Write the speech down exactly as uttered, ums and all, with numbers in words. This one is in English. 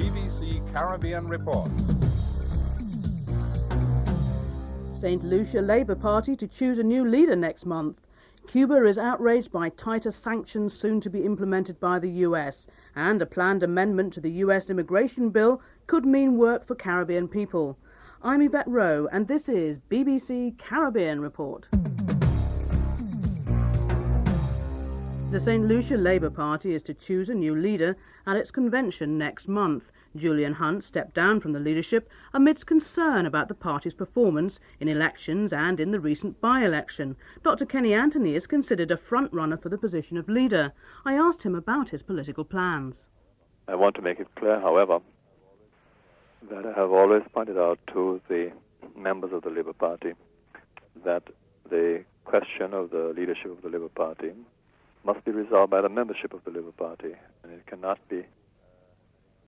B B C Caribbean Report. Saint Lucia Labour Party to choose a new leader next month. Cuba is outraged by tighter sanctions soon to be implemented by the U S, and a planned amendment to the U S immigration bill could mean work for Caribbean people. I'm Yvette Rowe, and this is B B C Caribbean Report. The Saint Lucia Labour Party is to choose a new leader at its convention next month. Julian Hunt stepped down from the leadership amidst concern about the party's performance in elections and in the recent by-election. Doctor Kenny Anthony is considered a front-runner for the position of leader. I asked him about his political plans. I want to make it clear, however, that I have always pointed out to the members of the Labour Party that the question of the leadership of the Labour Party must be resolved by the membership of the Labour Party, and it cannot be